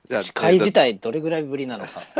じゃあ司会自体どれぐらいぶりなのか。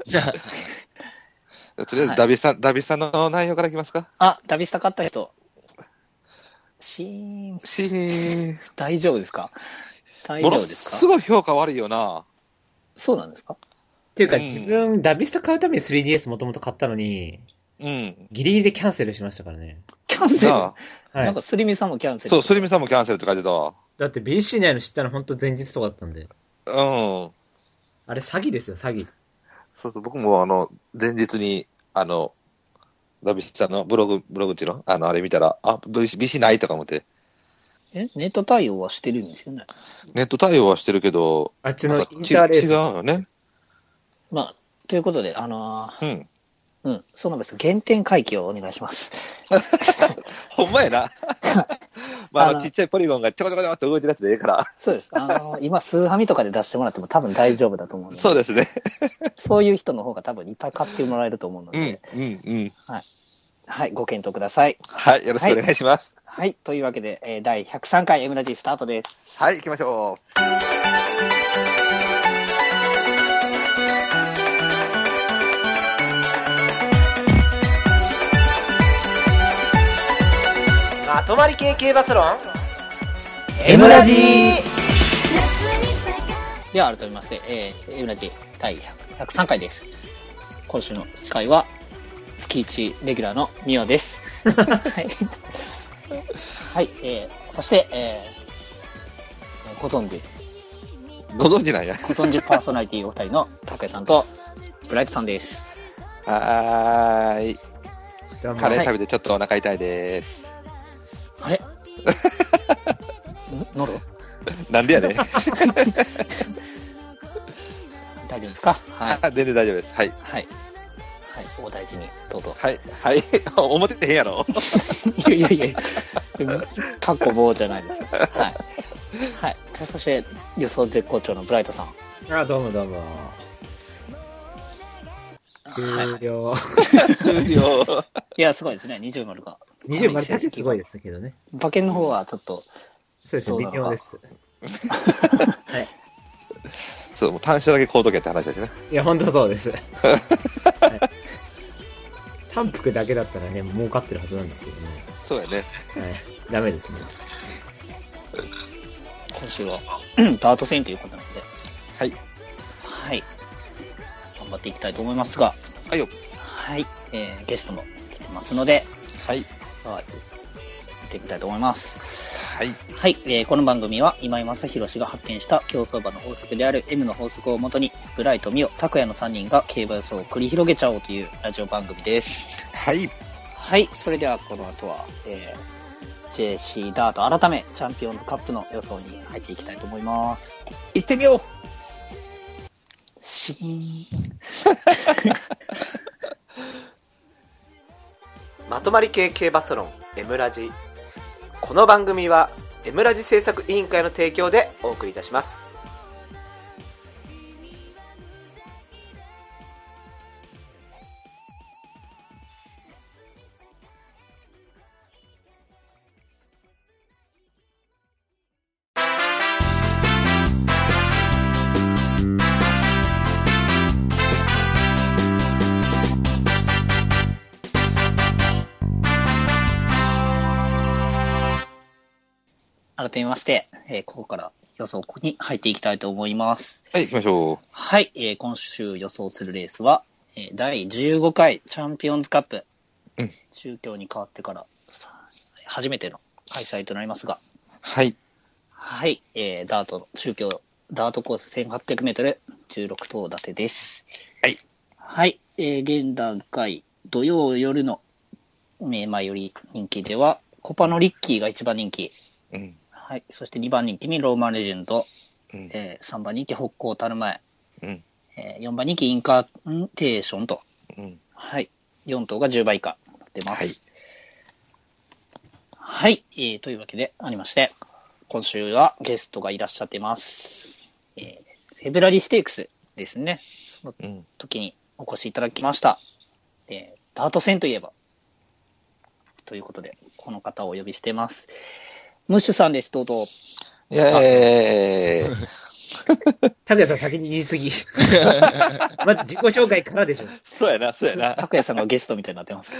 とりあえずダビスタの内容からいきますか。 あ、ダビスタ勝った人。シーン。 シーン。 大丈夫ですか？大もの丈夫ですか？ すごい評価悪いよな。 そうなんですか？ っていうか、自分、ダビスタ買うために 3DS もともと買ったのに、 うん。 ギリギリでキャンセルしましたからね。 キャンセル、 なあなんかスリミさんもキャンセル。 そう、スリミさんもキャンセルって書いてたわ。 だって BC 内の知ったのほんと前日とかだったんで。 うん。 あれ詐欺ですよ、詐欺。 そうそう、僕も前日に、ダビスタのブログっていうのあれ見たら、BC ないとか思って。 ネット対応はしてるんですよね。 ネット対応はしてるけど、 あっちのインターレース。 違うよね。 まあ、ということで、 うん。 園部さん、原点回帰をお願いします。 ほんまやな。まあ、ちっちゃいポリゴンがちょこちょこちょこっと動いてるやつでええから。 そうです。今、スーハミとかで出してもらっても多分大丈夫だと思うので。 そうですね。 そういう人の方が多分いっぱい買ってもらえると思うので。はい。はい、ご検討ください。 はい、よろしくお願いします。 はい、というわけで、第103回 M ラジスタートです。 はい、行きましょう。 まとまり系系バスロン M ラジでは改めまして、M ラジ第103回です。今週の司会は月1レギュラーのミオです。はい。はい、そして、ご存知なんや。 ご存知パーソナリティお二人の拓也さんとブライトさんです。 はーい。カレーはい食べてちょっとお腹痛いです。 あれノロなんでやねん。 大丈夫ですか？はい。 全然大丈夫です。はい。 はい。はい。お大事に、どうぞ。 はい。はい。思っててへんやろ。 いやいやいや、過去棒じゃないですよ。はい。はい。そして、予想絶好調のブライトさん。 あ、どうもどうも。終了。 終了。 いや、すごいですね、20丸が。 20丸確かすごいですけどね。 馬券の方はちょっと、 そうですね、微妙です。はい。 そう、もう単勝だけ買うとけって話だしね。 いや、ほんとそうです。はい、3服だけだったらね、儲かってるはずなんですけどね。 そうやね。 はい。ダメですね。 今週は、ダート戦ということなので、 はい。 はい。頑張っていきたいと思いますが、 はいよ。 はい。ゲストも来てますので、 はい。 はい。見てみたいと思います。 はい。 はい、この番組は今井正弘氏が発見した競走馬の法則である M の法則をもとに、ブライト、ミオ、拓也の3人が競馬予想を繰り広げちゃおうというラジオ番組です。 はい。 はい、それではこの後は、JC ダート改めチャンピオンズカップの予想に入っていきたいと思います。 行ってみよう。 シーン。 まとまり系系バスロン M ラジ。この番組は M ラジ制作委員会の提供でお送りいたします。 改めまして、ここから予想に入っていきたいと思います。 はい、行きましょう。 はい、今週予想するレースは、第15回チャンピオンズカップ、中京に変わってから初めての開催となりますが、 はい。 はい、ダート、中京、ダートコース1800メートル、16頭立てです。 はい。 はい、現段階、土曜夜の、前より人気では、コパのリッキーが一番人気。 うん。 はい。そして2番人気にローマンレジェンド。 うん 3番人気北高たる前。 うん 4番人気インカーテーションと。 うん。 はい。4頭が10倍以下になってます。 はい。 はい。というわけでありまして、今週はゲストがいらっしゃってます。フェブラリーステークスですね。その時にお越しいただきました。ダート戦といえば。ということで、この方をお呼びしてます。ムッシュさんです、どうぞ。 イェーイ。 拓也さん先に言い過ぎ。まず自己紹介からでしょ。 そうやな、そうやな。 拓也さんがゲストみたいになってます。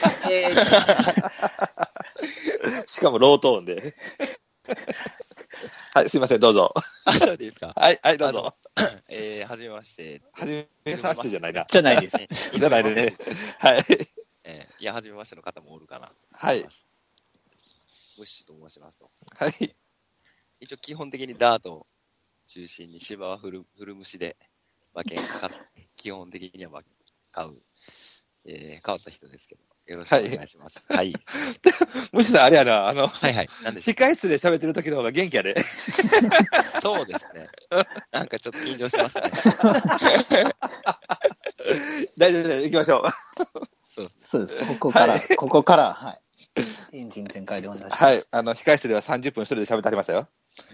しかもロートーンで。はい、すいません、どうぞ。 そうですか。 はい、はい、どうぞ。 はじめまして。 はじめましてじゃないな。 じゃないです。 じゃないでね。はい。 いや、はじめましての方もおるかな。 はい。 ムッシュと申しますと。 はい。 一応基本的にダートを中心に芝はフル虫で馬券基本的には買う、変わった人ですけど、よろしくお願いします。はい。 むしろあれやな、 はいはい。なんで控室で喋ってる時の方が元気やで。 そうですね。なんかちょっと緊張してますね。 大丈夫です。行きましょう。そうです。ここから、はい。エンジン全開でお願いします。 はい。控室では30分一人で喋ってはりましたよ。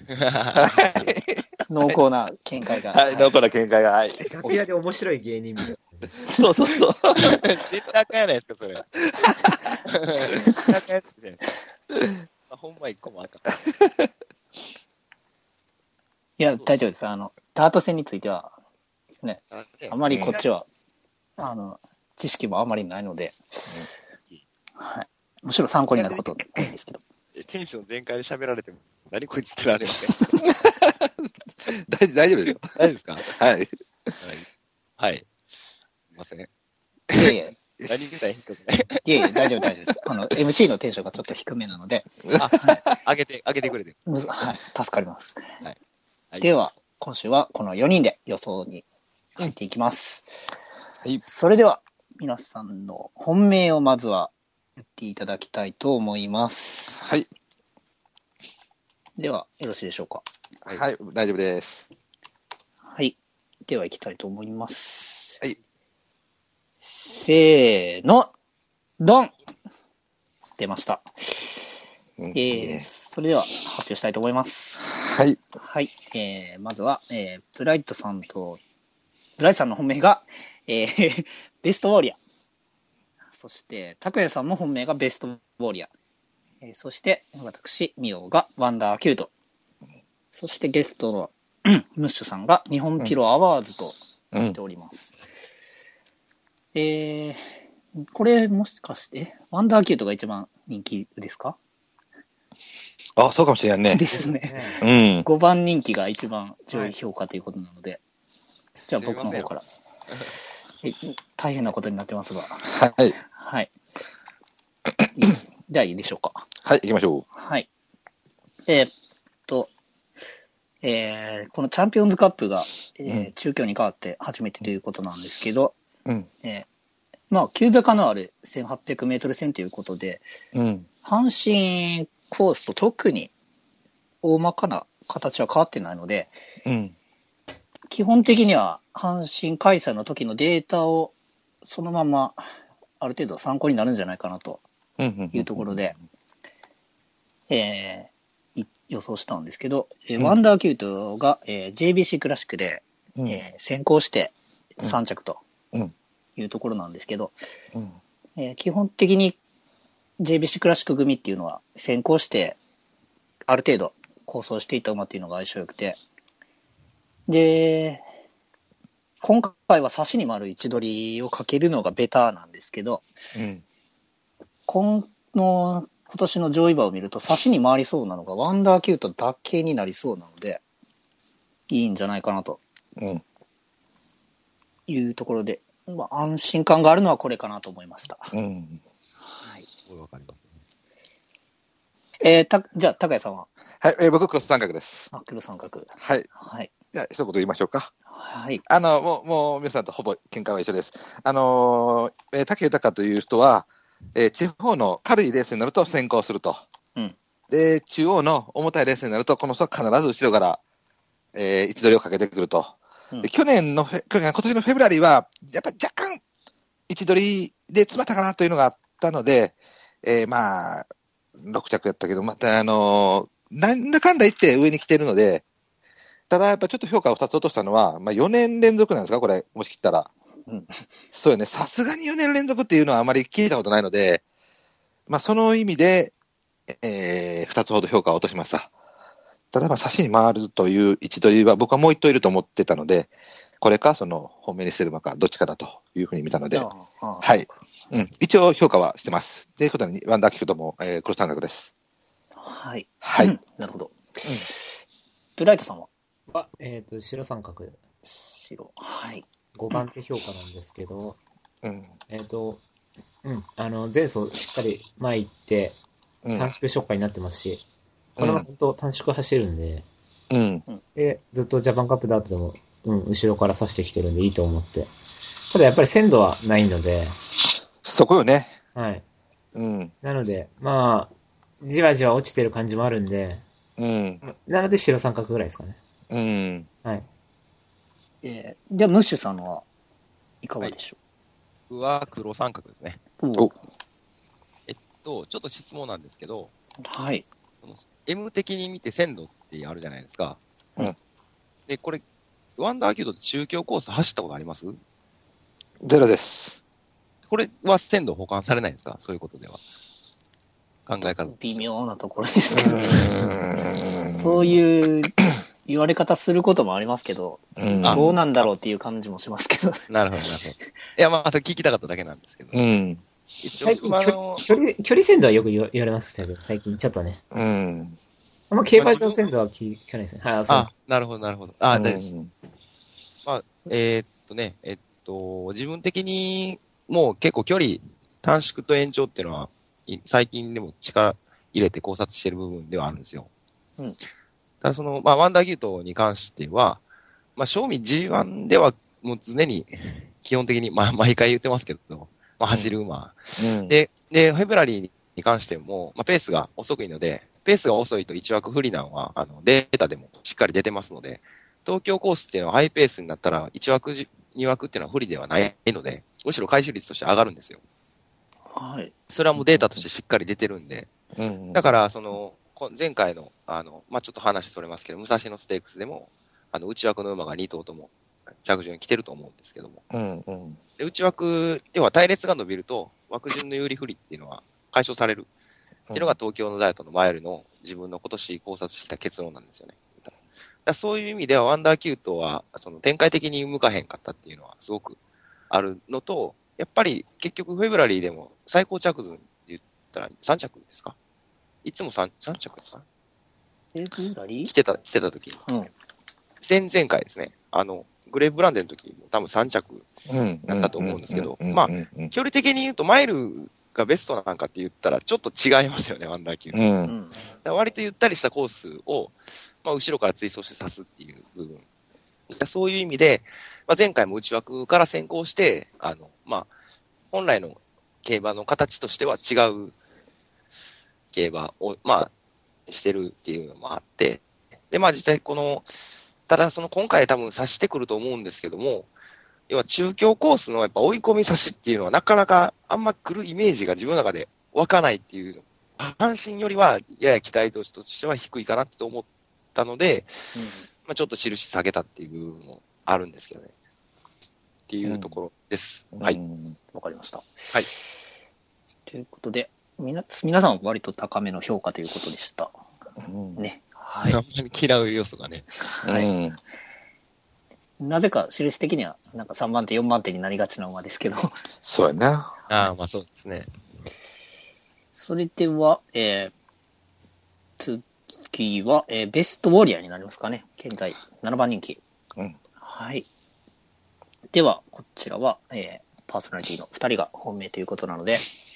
濃厚な見解が。 はい、濃厚な見解が。はい。 楽屋で面白い芸人みたいな。 そうそうそう。 絶対あかんやないですか、それ。絶対あかんやつね。ほんま一個もあかん。 いや、大丈夫です。ダート戦については、ね、あまりこっちは、知識もあまりないので、はい。むしろ参考になることなんですけど。 テンション全開で喋られても、何こいつってなるよね。 大丈夫ですよ。 大丈夫ですか？ はい。 はい。すいません。 いやいや。 何言ったらいいんですかね。 いやいや、大丈夫です。MC のテンションがちょっと低めなので。 上げてくれて。 はい。助かります。 はい。 では、今週はこの4人で予想に入っていきます。 はい。 それでは、皆さんの本命をまずは言っていただきたいと思います。 はい。 では、よろしいでしょうか。 はい、大丈夫です。 はい。では、行きたいと思います。 はい。 せーの、ドン出ました。それでは、発表したいと思います。 はい。 はい。まずは、ブライトさんの本命が、ベストウォーリア。そして、拓也さんの本命がベストウォーリア。そして、私、ミオがワンダーキュート。そして、ゲストのムッシュさんが日本ピロアワーズと言っております。これ、もしかして、ワンダーキュートが一番人気ですか？ あ、そうかもしれないね。 ですね。 うん。 5番人気が一番上位評価ということなので、じゃあ僕の方から。大変なことになってますが。 はい。 はい。じゃあいいでしょうか。 はい、行きましょう。 はい。このチャンピオンズカップが、中京に変わって初めてということなんですけど、まあ、急坂のある1800メートル戦ということで、阪神コースと特に大まかな形は変わってないので、基本的には阪神開催の時のデータをそのままある程度参考になるんじゃないかなというところで、予想したんですけど、ワンダーキュートが、JBC クラシックで、先行して3着というところなんですけど、基本的に JBC クラシック組っていうのは先行してある程度構想していた馬っていうのが相性良くて、で、今回は差しに丸位置取りをかけるのがベターなんですけど、今年の上位馬を見ると差しに回りそうなのがワンダーキュートだけになりそうなので、いいんじゃないかなというところで、まあ、安心感があるのはこれかなと思いました。はい。 わかります。 じゃあ、高谷さんは？ はい、僕、黒三角です。 黒三角。 はい。 はい。 じゃあ、一言言いましょうか。 はい。 もう、皆さんとほぼ見解は一緒です。武豊という人は、地方の軽いレースになると先行すると。で、中央の重たいレースになると、この人は必ず後ろから、位置取りをかけてくると。で今年のフェブラリーは、やっぱり若干、位置取りで詰まったかなというのがあったので、まあ、6着やったけど、また、なんだかんだ言って上に来てるので、ただやっぱちょっと評価を2つ落としたのは、まあ4年連続なんですか、これ、もし切ったら。そうよね、さすがに4年連続っていうのはあまり聞いたことないので、まあその意味で、2つほど評価を落としました。 ただ差しに回るという位置取りは僕はもう一頭いると思ってたので、これか本命にしてる馬かどっちかだというふうに見たので、はい、一応評価はしてます。ということにワンダーキルトも、黒三角です。 はい。 はい。 なるほど。ブライトさんは白三角。 白。はい。 5番手評価なんですけど、前走しっかり前行って、短縮触感になってますし、これは本当短縮走るんで、で、ずっとジャパンカップダートでも、後ろから刺してきてるんでいいと思って。ただやっぱり鮮度はないので。 そこよね。 はい。なので、じわじわ落ちてる感じもあるんで、なので白三角ぐらいですかね。はい。 では、ムッシュさんはいかがでしょう。僕は黒三角ですね。ちょっと質問なんですけど、 はい。 M 的に見て鮮度ってあるじゃないですか。で、これ、ワンダーキュートって中京コース走ったことあります？ ゼロです。 これは鮮度保管されないんですか？そういうことでは。考え方。 微妙なところですけど。そういう言われ方することもありますけど、どうなんだろうっていう感じもしますけど。 なるほど、なるほど。いや、それ聞きたかっただけなんですけど。 最近距離鮮度はよく言われますけど、最近ちょっとね。競馬場鮮度は聞かないですね。はい、 そうです。なるほど、なるほど。大丈夫です。自分的にもう結構距離、短縮と延長っていうのは、最近でも力入れて考察してる部分ではあるんですよ。ただワンダーキュートに関しては、正味 G1 ではもう常に基本的に、毎回言ってますけど、走る馬。で、フェブラリーに関しても、ペースが遅いので、ペースが遅いと1枠不利なのは、データでもしっかり出てますので、東京コースっていうのはハイペースになったら、1枠、2枠っていうのは不利ではないので、むしろ回収率として上がるんですよ。 はい。 それはもうデータとしてしっかり出てるんで、だから、前回の、ちょっと話それますけど、武蔵野ステークスでも、内枠の馬が2頭とも着順に来てると思うんですけども。で内枠、要は隊列が伸びると、枠順の有利不利っていうのは解消される。っていうのが東京のダイエットの前よりの自分の今年考察してきた結論なんですよね。そういう意味では、ワンダーキュートは、展開的に向かへんかったっていうのはすごくあるのと、やっぱり結局フェブラリーでも最高着順って言ったら3着ですか？いつも3着ですか？ フェブラリー来てた時に。前々回ですね。グレーブランデの時も多分3着だったと思うんですけど、距離的に言うとマイルがベストなんかって言ったらちょっと違いますよね、ワンダーキュート。割とゆったりしたコースを、後ろから追走して刺すっていう部分。そういう意味で、前回も内枠から先行して、本来の競馬の形としては違う競馬を、してるっていうのもあって、で、実際ただ今回多分差してくると思うんですけども、要は中京コースのやっぱ追い込み差しっていうのはなかなかあんま来るイメージが自分の中で湧かないっていう、阪神よりはやや期待度としては低いかなって思ったので、ちょっと印下げたっていう部分もあるんですよね。っていうところです。はい。 わかりました。 はい。 ということで、皆さんは割と高めの評価ということでした。ね。はい。 あんまり嫌う要素がね。 はい。なぜか印的にはなんか3番手4番手になりがちな馬ですけど。 そうやな。 そうですね。 それでは、次は、ベストウォリアーになりますかね。現在7番人気。はい。では、こちらは、パーソナリティの2人が本命ということなので、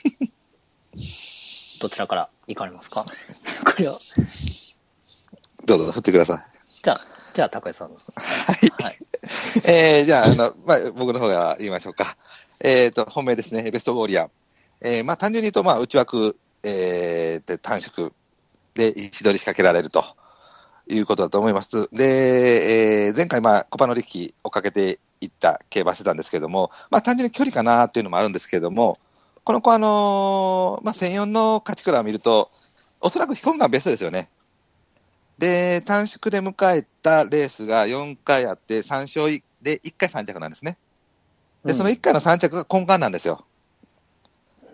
どちらから行かれますか？これは。 どうぞ、振ってください。 じゃあ、高橋さん。 はい。じゃあ、僕の方が言いましょうか。本命ですね、ベストウォリアー。単純に言うと、内枠、短縮で位置取り仕掛けられるということだと思います。で、前回、コパの力をかけていった競馬してたんですけども、単純に距離かなというのもあるんですけれども、この子1004の勝ち倉を見ると、おそらく飛行がベストですよね。で、短縮で迎えたレースが4回あって、3勝で1回3着なんですね。で、その1回の3着が根幹なんですよ。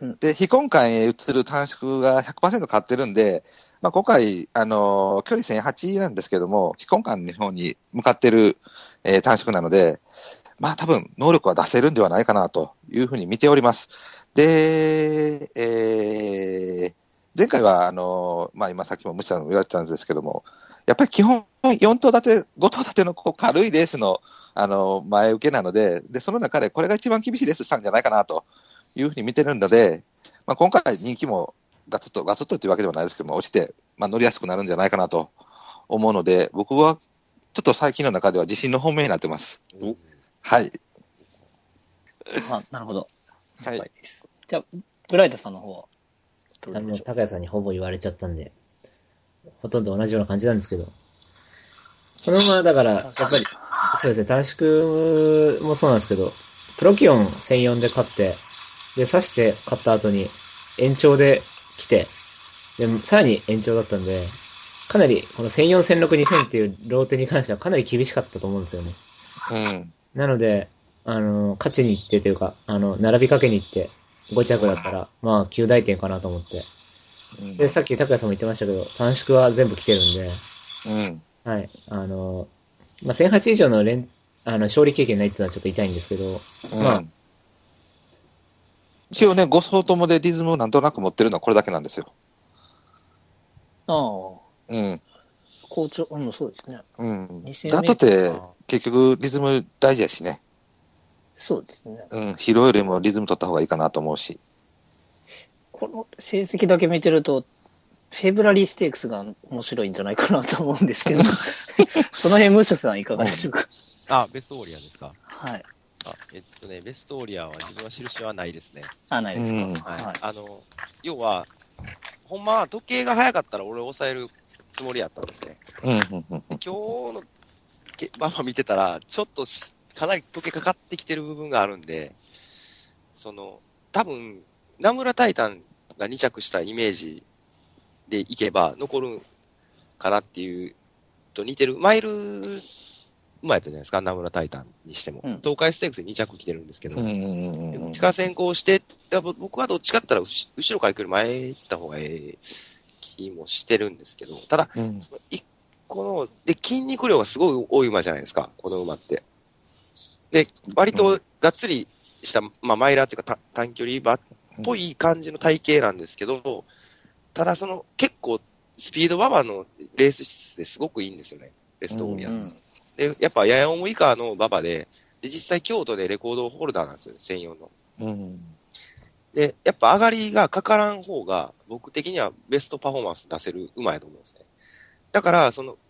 で、非根幹へ移る短縮が 100% 変わってるんで、まあ、今回、距離1008なんですけども、非根幹の方に向かってる、短縮なので、まあ、多分、能力は出せるんではないかなというふうに見ております。で、前回は、まあ、今さっきも無知さんも言われてたんですけども、やっぱり基本4頭立て、5頭立てのこう軽いレースの、前受けなので、その中でこれが一番厳しいレースしたんじゃないかなというふうに見てるので、まあ、今回人気もガツッとっていうわけではないですけども、落ちて、まあ、乗りやすくなるんじゃないかなと思うので、僕はちょっと最近の中では自信の本命になってます。はい。 なるほど。 はい。 じゃあ、ブライトさんの方は高谷さんにほぼ言われちゃったんで、ほとんど同じような感じなんですけど、このままだから、やっぱり、そうですね、短縮もそうなんですけど、プロキオン1004で勝って、で、刺して勝った後に延長で来て、で、さらに延長だったんで、かなりこの1004、1006、2000っていうローテに関してはかなり厳しかったと思うんですよね。なので、勝ちに行ってというか、並びかけに行って、5着だったら、まあ、9大点かなと思って。で、さっき高谷さんも言ってましたけど、短縮は全部来てるんで、はい。まあ、1008以上の勝利経験ないっていうのはちょっと痛いんですけど、まあ。 一応ね、5走ともでリズムをなんとなく持ってるのはこれだけなんですよ。 好調、そうですね。 だとって結局リズム大事やしね。 そうですね。 疲労よりもリズム取った方がいいかなと思うし。 この成績だけ見てると、フェブラリーステークスが面白いんじゃないかなと思うんですけど、その辺、ムッシュさんいかがでしょうか。 ベストオーリアですか。 はい。 ベストオーリアは自分は印はないですね。 ないですか。 はい。要は、ほんまは時計が早かったら俺を抑えるつもりやったんですね。今日の馬場見てたら、ちょっとかなり時計かかってきてる部分があるんで、多分、名村タイタンが2着したイメージでいけば残るかなっていうと似てる。マイル馬やったじゃないですか、名村タイタンにしても。東海ステークスで2着来てるんですけど、内から先行して、僕はどっちかって言ったら後ろから来る前行った方がええ気もしてるんですけど、ただ、その1個の、で、筋肉量がすごい多い馬じゃないですか、この馬って。で、割とがっつりした、まあ、マイラーっていうか短距離馬っぽい感じの体型なんですけど、ただ結構スピード馬場のレース質ですごくいいんですよね、ベストオーリア。で、やっぱやや重以下の馬場で、実際京都でレコードホルダーなんですよね、専用の。で、やっぱ上がりがかからん方が、僕的にはベストパフォーマンス出せる馬やと思うんですね。だから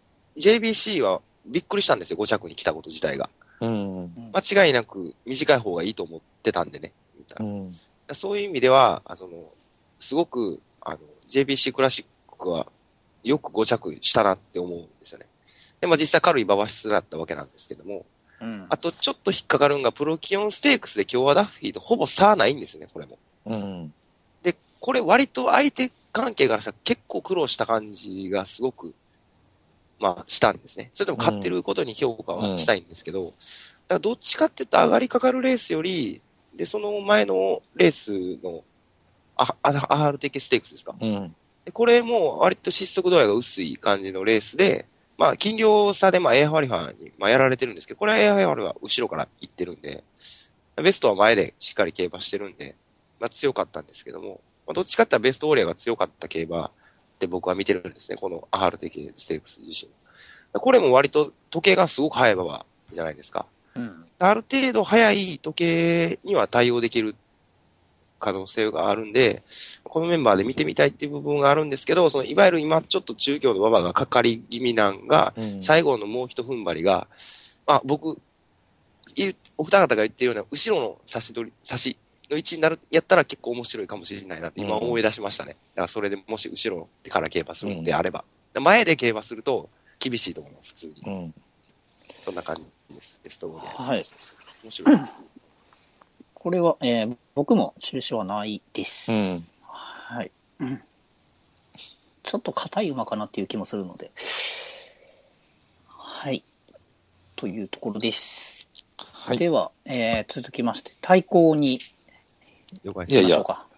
、JBC はびっくりしたんですよ、5着に来たこと自体が。間違いなく短い方がいいと思ってたんでね。そういう意味では、すごく、JBC クラシックはよく5着したなって思うんですよね。でも実際軽い馬場質だったわけなんですけども、あとちょっと引っかかるんが、プロキオンステークスで今日はダッフィーとほぼ差ないんですね、これも。で、これ割と相手関係からしたら結構苦労した感じがすごく、まあ、したんですね。それでも勝ってることに評価はしたいんですけど、だからどっちかって言うと上がりかかるレースより、で、その前のレースの、RTK ステークスですか。でこれも割と失速度合いが薄い感じのレースで、まあ、斤量差で、まあ、エアファリファに、まあ、やられてるんですけど、これはエアファリファは後ろから行ってるんで、ベストは前でしっかり競馬してるんで、まあ、強かったんですけども、まあ、どっちかって言ったらベストオーリアが強かった競馬って僕は見てるんですね、この RTK ステークス自身。これも割と時計がすごく速い馬場じゃないですか。ある程度速い時計には対応できる可能性があるんで、このメンバーで見てみたいっていう部分があるんですけど、いわゆる今ちょっと中京の馬場がかかり気味なんが、最後のもう一踏ん張りが、僕、お二方が言ってるような後ろの差しの位置になる、やったら結構面白いかもしれないなって今思い出しましたね。だからそれでもし後ろから競馬するのであれば。前で競馬すると厳しいと思います、普通に。そんな感じです。 はい。 面白いです。 これは、僕も印はないです。はい。ちょっと硬い馬かなっていう気もするので。はい。というところです。では、続きまして、対抗に了解しましょうか。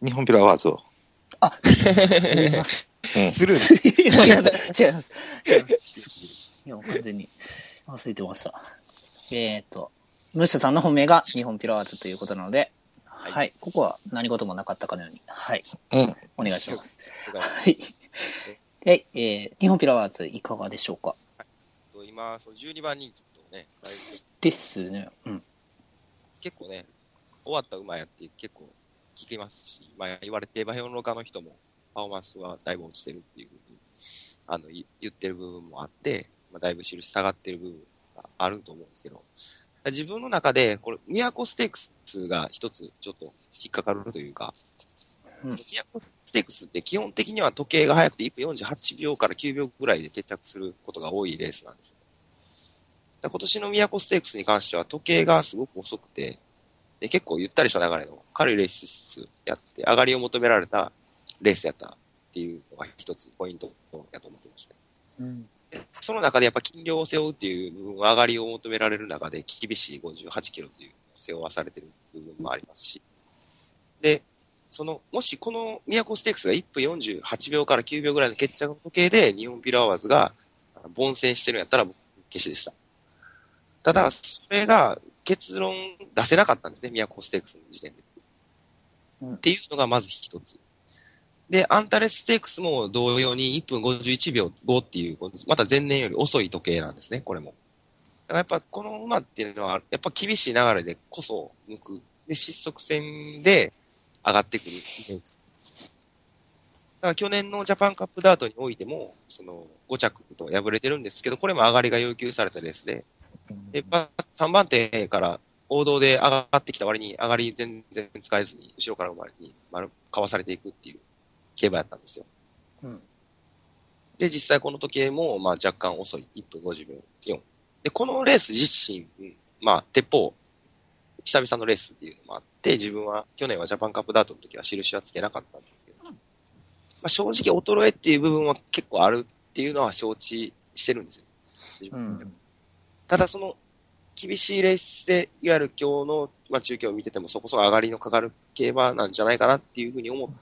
日本ピロアワーズを。 あ、すみません。 する違います。いや、完全に忘れてました。ムッシュさんの本命が日本ピロアワーズということなので、はい。ここは何事もなかったかのように、はい。お願いします。はい。で、日本ピロアワーズいかがでしょうか。 今、その12番人気とね、 ですね。 結構ね、終わった馬やって結構聞きますし、言われて、馬評論家の人もパフォーマンスはだいぶ落ちてるっていうふうに言ってる部分もあって、だいぶ印下がってる部分があると思うんですけど、自分の中で、これ、都ステークスが一つちょっと引っかかるというか、都ステークスって基本的には時計が速くて1分48秒から9秒ぐらいで決着することが多いレースなんです。今年の都ステークスに関しては時計がすごく遅くて、で結構ゆったりした流れの軽いレースやって、上がりを求められたレースやったっていうのが一つポイントやと思ってますね。その中でやっぱ斤量を背負うっていう部分は上がりを求められる中で厳しい58キロという背負わされてる部分もありますし。で、もしこの都ステークスが1分48秒から9秒ぐらいの決着の時計で日本ピロアワーズが凡戦してるんやったら僕、消しでした。ただ、それが結論出せなかったんですね、都ステークスの時点で。っていうのがまず一つ。で、アンタレスステークスも同様に1分51秒5っていう、また前年より遅い時計なんですね、これも。だからやっぱこの馬っていうのは、やっぱ厳しい流れでこそ向く。で、失速戦で上がってくる。だから去年のジャパンカップダートにおいても、5着と敗れてるんですけど、これも上がりが要求されたレースで、3番手から王道で上がってきた割に上がり全然使えずに、後ろから馬にかわされていくっていう競馬やったんですよ。で、実際この時計も、若干遅い。1分50秒4。で、このレース自身、鉄砲、久々のレースっていうのもあって、自分は去年はジャパンカップダートの時は印はつけなかったんですけど、正直衰えっていう部分は結構あるっていうのは承知してるんですよ。ただ厳しいレースで、いわゆる今日の、中継を見ててもそこそこ上がりのかかる競馬なんじゃないかなっていうふうに思って、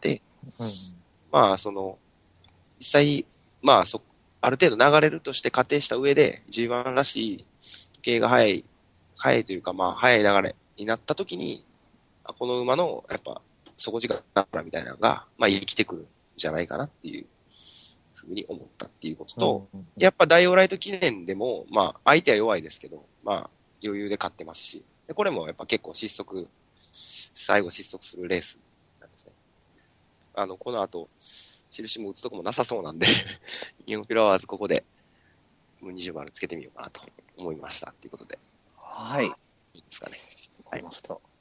実際、ある程度流れるとして仮定した上で G1 らしい時計が速いというか、速い流れになった時に、この馬の、やっぱ、底力みたいなのが、生きてくるんじゃないかなっていうふうに思ったっていうことと、やっぱダイオライト記念でも、相手は弱いですけど、余裕で勝ってますし、でこれもやっぱ結構最後失速するレースなんですね。この後、印も打つとこもなさそうなんで、日本ピロアワーズここで、20番つけてみようかなと思いましたっていうことで。 はい。いいですかね。 わかりました。こ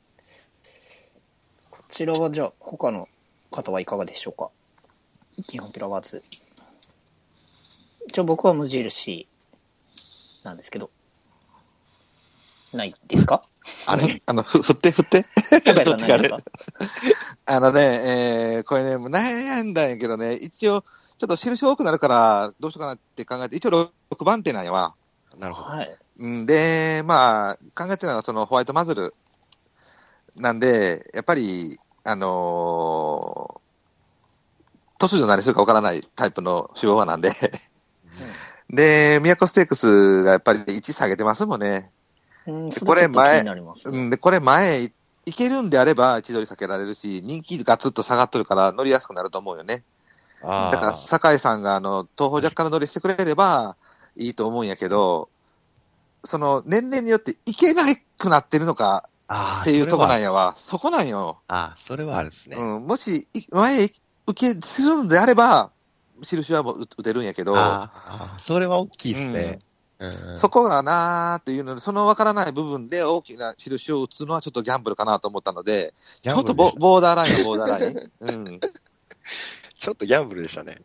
ちらはじゃあ、他の方はいかがでしょうか。日本ピロアワーズ。一応僕は無印なんですけど、ないですか？ あれ振って。どっちかね。これね、悩んだんやけどね、一応、ちょっと印多くなるから、どうしようかなって考えて、一応6番手なんやわ。 なるほど。 はい。 で、考えてるのはホワイトマズルなんで、やっぱり、突如何するかわからないタイプの手法なんで、で、都ステークスがやっぱり位置下げてますもんね。これ前、これ前いけるんであれば位置取りかけられるし、人気がずっと下がっとるから乗りやすくなると思うよね。だから、酒井さんが東方若干の乗りしてくれればいいと思うんやけど、年齢によっていけなくなってるのかっていうとこなんやわ。そこなんよ。 それはあるですね。 もし、前受けするのであれば、印はもう打てるんやけど。 それは大きいですね。 そこがなーっていうので、その分からない部分で大きな印を打つのはちょっとギャンブルかなと思ったので、ちょっとボーダーライン。 ちょっとギャンブルでしたね。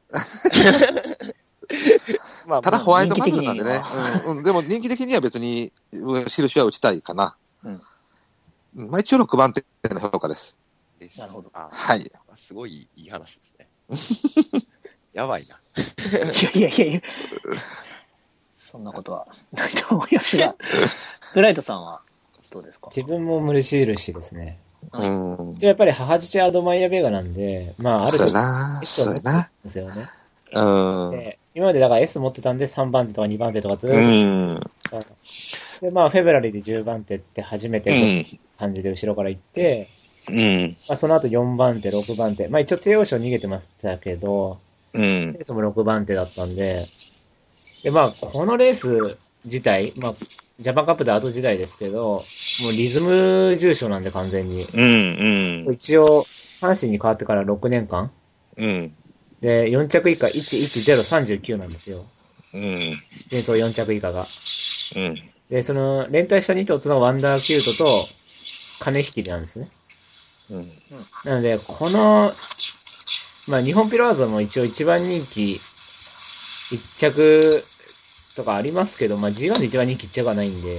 ただホワイトマズルなんでね。でも人気的には別に印は打ちたいかな。一応6番手の評価です。 なるほど。 はい。 すごいいい話ですね。やばいな。 いや。そんなことはないと思いますが、ブライトさんはどうですか？ 自分も無印ですね。 やっぱり母父アドマイヤベガなんで、まあ、ある程度 S を持ってるんですよね。で、今までだから S 持ってたんで3番手とか2番手とかずっと。で、まあ、フェブラリーで10番手って初めて感じで後ろから行って、まあ、その後4番手、6番手。まあ、一応帝王賞逃げてましたけど、レースも6番手だったんで、で、まあ、このレース自体、まあ、ジャパンカップで後時代ですけど、もうリズム重賞なんで完全に。一応、阪神に変わってから6年間。で、4着以下11039なんですよ。前走4着以下が。で、その、連帯した2頭のワンダーキュートと、金引きなんですね。なので、この、まあ、日本ピロワーズも一応一番人気1着とかありますけど、まあ、G1 で一番人気1着はないんで、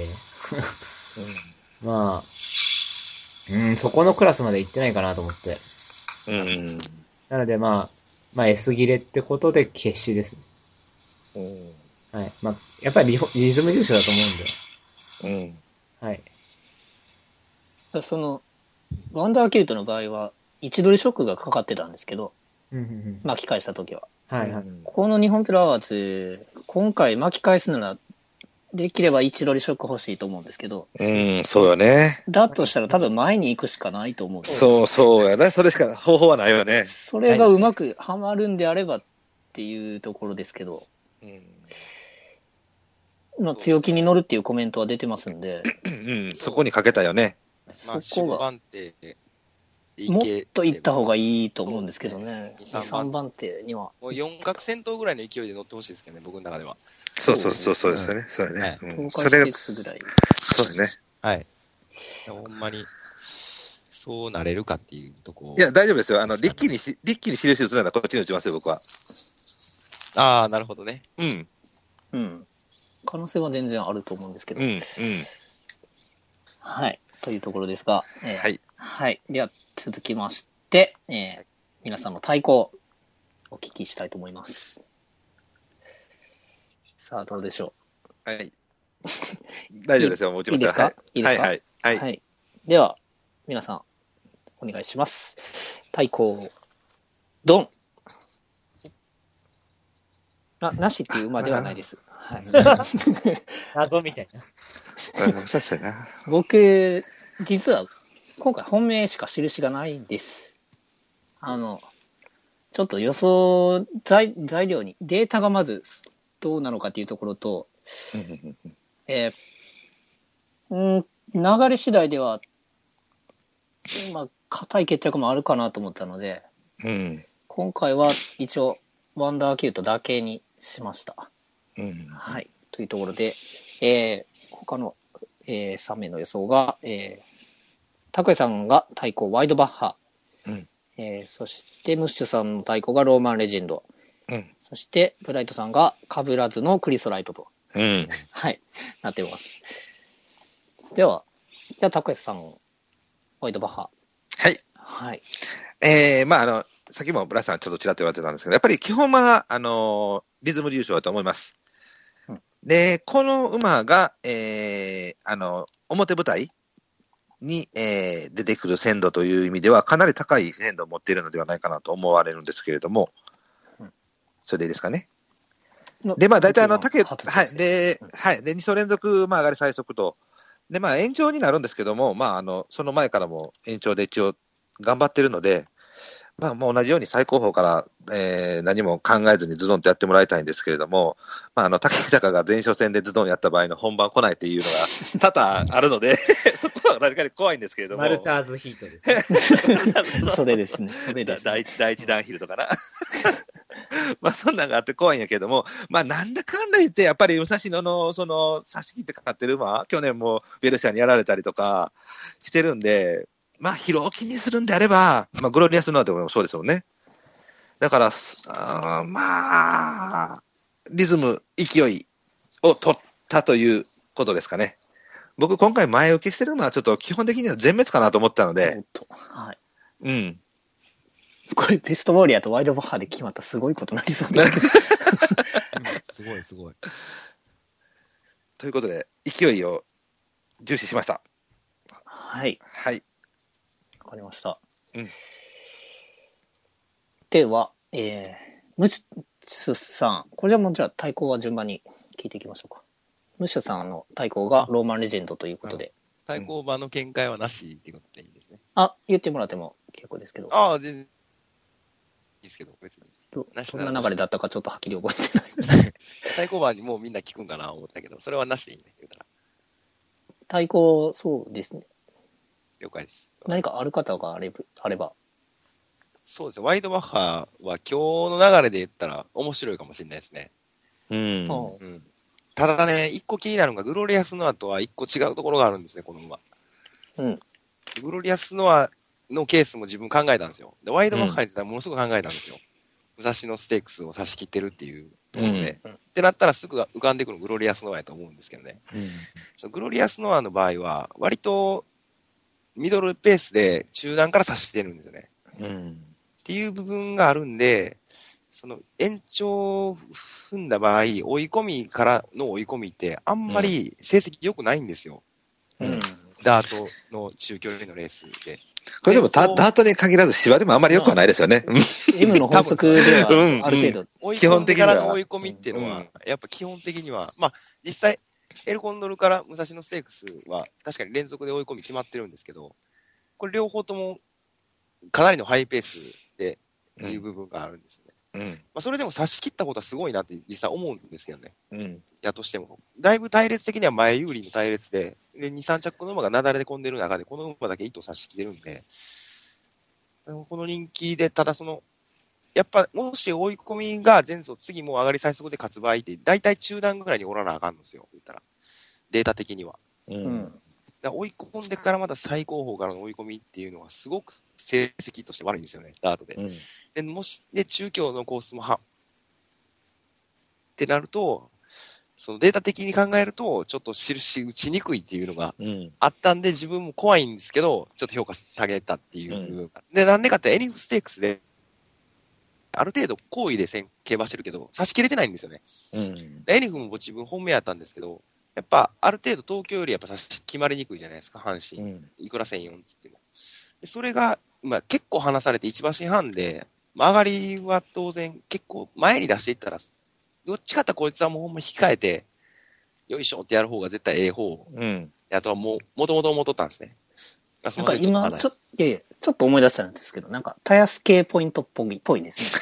まあ、そこのクラスまで行ってないかなと思って。なので、まあ S 切れってことで決死ですね。はい。まあ、やっぱりリズム重賞だと思うんで。はい。 その、ワンダーキュートの場合は、位置取りショックがかかってたんですけど、巻き返した時は。この日本ピロワーズ、今回巻き返すなら、できれば位置取りショック欲しいと思うんですけど。 そうよね。 だとしたら多分前に行くしかないと思うんですよ。そうやね。それしか方法はないよね。 それがうまくはまるんであればっていうところですけど。まあ、強気に乗るっていうコメントは出てますんで。 そこにかけたよね。 そこが。もっと行った方がいいと思うんですけどね。2、3番手には。 もう4角先頭ぐらいの勢いで乗ってほしいですけどね、僕の中では。 そうですね。そうだね。 それが、そうだね。 はい。ほんまに、そうなれるかっていうとこ。 いや、大丈夫ですよ。リッキーに印打つならこっちに打ちますよ、僕は。 ああ、なるほどね。 可能性は全然あると思うんですけど。はい。というところですが。はい。では、続きまして、皆さんの対抗お聞きしたいと思います。さあ、どうでしょう。はい。大丈夫ですよ、もちろん。 いいですか？いいですか？ はい。 では、皆さん、お願いします。対抗、ドン。なしっていう馬ではないです。はい。 謎みたいな。 確かにな。 僕、実は、今回本命しか印がないんです。ちょっと予想材料に、データがまずどうなのかっていうところと、流れ次第では、硬い決着もあるかなと思ったので、今回は一応、ワンダーキュートだけにしました。はい。というところで、他の、3名の予想が、拓也さんが対抗ワイドバッハ、そしてムッシュさんの対抗がローマンレジェンド、そしてブライトさんがカブラズのクリスライトと、はい、なってます。では、じゃあ拓也さん、ワイドバッハ。 はい。さっきもブラさんちょっとちらっと言われてたんですけど、やっぱり基本は、リズム優勝だと思います。で、この馬が、表舞台に、出てくる鮮度という意味では、かなり高い鮮度を持っているのではないかなと思われるんですけれども、それでいいですかね。で、大体で、2走連続、上がり最速と、で、延長になるんですけども、その前からも延長で一応頑張ってるので、もう同じように最高峰から、何も考えずにズドンとやってもらいたいんですけれども、武豊が前哨戦でズドンやった場合の本番来ないっていうのが多々あるので、そこは確かに怖いんですけれども。 マルターズヒートですね。 それですね。 第一弾ヒルとかな。そんなんがあって怖いんやけども、なんだかんだ言って、やっぱり武蔵野の、差し切ってかかってる馬、去年もベルシアにやられたりとかしてるんで、疲労気にするんであれば、グロリアスノアでもそうですよね。だから、リズム、勢いを取ったということですかね。僕、今回前受けしてる馬はちょっと基本的には全滅かなと思ったので。 はい。これ、ベストウォーリアーとワイドバッハで決まったすごいことになりそうですね。 すごい。 ということで、勢いを重視しました。 はい。 わかりました。 うん。 では、ムシュさん、これはもうじゃあ対抗は順番に聞いていきましょうか。ムシュさんの対抗がローマンレジェンドということで。 対抗馬の見解はなしっていうことでいいですね。 言ってもらっても結構ですけど。 全然いいですけど、別に。 どんな流れだったかちょっとはっきり覚えてない。 対抗馬にもうみんな聞くんかな思ったけど、それはなしでいいね、言うたら。 対抗、そうですね。 了解です。 何かある方があれば。 そうですね。ワイドバッハは今日の流れで言ったら面白いかもしれないですね。ただね、一個気になるのが、グロリアスノアとは一個違うところがあるんですね、この馬。グロリアスノアのケースも自分考えたんですよ。で、ワイドバッハについてはものすごく考えたんですよ。武蔵野ステークスを差し切ってるっていうところで。ってなったらすぐ浮かんでくるグロリアスノアやと思うんですけどね。グロリアスノアの場合は、割とミドルペースで中段から差してるんですよね。っていう部分があるんで、その延長を踏んだ場合、追い込みからの追い込みってあんまり成績良くないんですよ。ダートの中距離のレースで。 これでもダートに限らず芝でもあんまり良くはないですよね。 M の法則ではある程度。 基本的には追い込みっていうのは、やっぱ基本的には、まあ実際、エルコンドルから武蔵野ステークスは確かに連続で追い込み決まってるんですけど、これ両方ともかなりのハイペースでいう部分があるんですよね。まあ、それでも差し切ったことはすごいなって実際思うんですけどね。やとしても。だいぶ隊列的には前有利の隊列で、2、3着の馬がなだれで込んでる中で、この馬だけ糸を差し切れるんで、この人気で、ただやっぱ、もし追い込みが前走、次も上がり最速で勝つ場合って、大体中段ぐらいにおらなあかんんですよ、言ったら。データ的には。だ追い込んでからまた最高峰からの追い込みっていうのはすごく成績として悪いんですよね、ダートで。で、中京のコースもってなると、そのデータ的に考えると、ちょっと印打ちにくいっていうのがあったんで、自分も怖いんですけど、ちょっと評価下げたっていう部分が。で、なんでかってエリフステークスで、ある程度好意で競馬してるけど、差し切れてないんですよね。エリフも自分本命やったんですけど、やっぱ、ある程度東京よりやっぱ決まりにくいじゃないですか、阪神。いくら1004って言っても。それが、まあ結構離されて1馬身半で、まあ、上がりは当然結構前に出していったら、どっちかってこいつはもうほんま控えて、よいしょってやる方が絶対ええ方。あとはもともと思っとったんですね。 なんか今、ちょっと思い出したんですけど、なんか、タヤス系ポイントっぽいですね。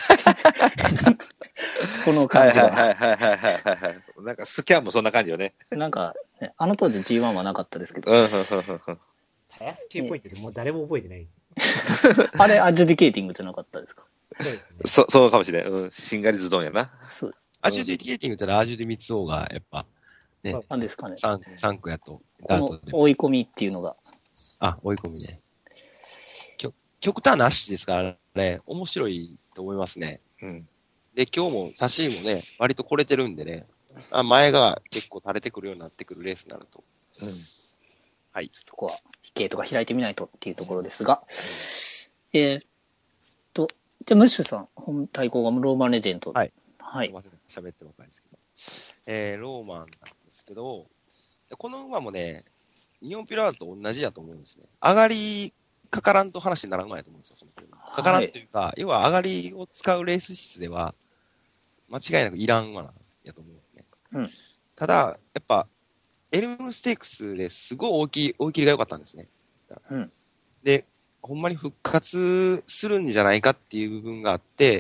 この感じが。 なんかスキャンもそんな感じよね。 なんか、ね、あの当時 G1 はなかったですけど。 タヤス系ポイントってもう誰も覚えてない。 あれ、アジュディケーティングじゃなかったですか？ そうですね。 そうかもしれん。しんがりズドンやな。 そうです。 アジュディケーティングってアジュディミツオがやっぱ、 ね。なんですかね。 3区やと。 この追い込みっていうのが。 追い込みね。極端なしですからね、面白いと思いますね。で、今日も、差しもね、割と来れてるんでね、前が結構垂れてくるようになってくるレースになると。 はい。そこは、飛径とか開いてみないとっていうところですが、じゃあ、ムッシュさん、本対抗がローマンレジェンド。 はい。喋ってばかりですけど。ローマンなんですけど、この馬もね、日本ピラーと同じだと思うんですね。上がりかからんと話にならんのやと思うんですよ。かからんというか、要は上がりを使うレース室では、間違いなくいらん馬なんやと思うんですね。ただ、やっぱ、エルムステークスですごい追い切りが良かったんですね。で、ほんまに復活するんじゃないかっていう部分があって、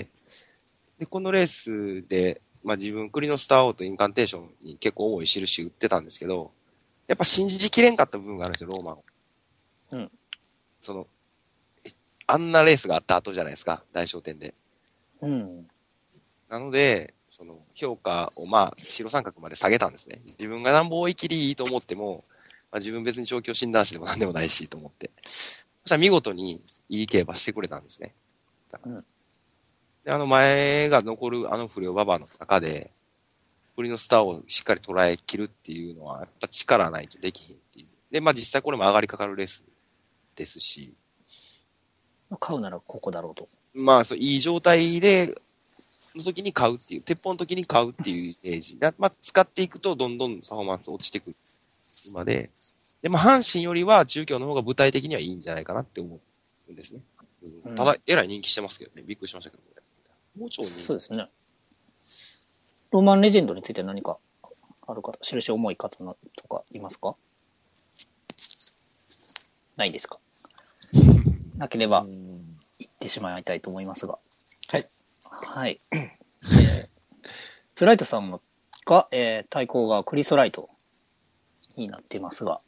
で、このレースで、自分、クリノスターオーとインカンテーションに結構重い印打ってたんですけど、やっぱ信じきれんかった部分があるんですよ、ローマンを。あんなレースがあった後じゃないですか、大商店で。なので、評価を白三角まで下げたんですね。自分がなんぼ追い切りいいと思っても、自分別に調教診断士でもなんでもないしと思って。そしたら見事にいい競馬してくれたんですね。で、前が残る不良馬場の中で、クリのスターをしっかり捉えきるっていうのは、やっぱ力ないとできひんっていう。で、実際これも上がりかかるレースですし。 買うならここだろうと。 いい状態で、の時に買うっていう、鉄砲の時に買うっていうイメージ。使っていくとどんどんパフォーマンス落ちてくる馬で、阪神よりは中京の方が具体的にはいいんじゃないかなって思っんですね。ただ、えらい人気してますけどね。びっくりしましたけど、もうちょいそうですね。ローマンレジェンドについて何かある方、印重い方とかいますか？ないですか？なければ、言ってしまいたいと思いますが。 はい。 はい。プライトさんが、対抗がクリソライトになっていますが。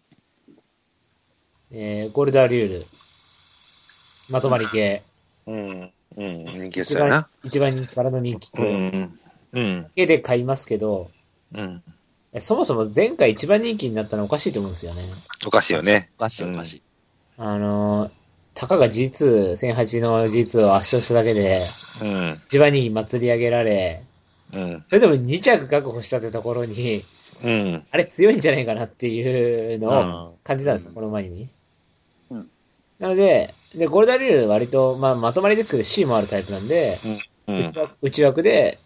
ゴルダーリュール。まとまり系。 人気ですよな。 一番人気からの人気系。系で買いますけど、そもそも前回一番人気になったのはおかしいと思うんですよね。 おかしいよね。 おかしい。 たかが G2、1008の G2 を圧勝しただけで、一番人気祭り上げられ、それでも2着確保したってところに、あれ強いんじゃないかなっていうのを感じたんですよ、この前に。なので、ゴールダーリュール割と、まとまりですけど C もあるタイプなんで、内枠で、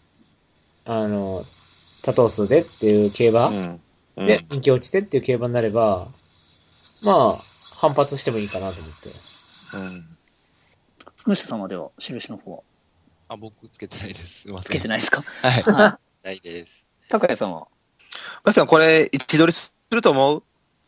多頭数でっていう競馬、で、人気落ちてっていう競馬になれば、反発してもいいかなと思って。 ムシさんまでは、印の方は？ 僕つけてないです。 つけてないですか？ はい。ないです。 高谷さんは？ 高谷さん、これ、位置取りすると思う？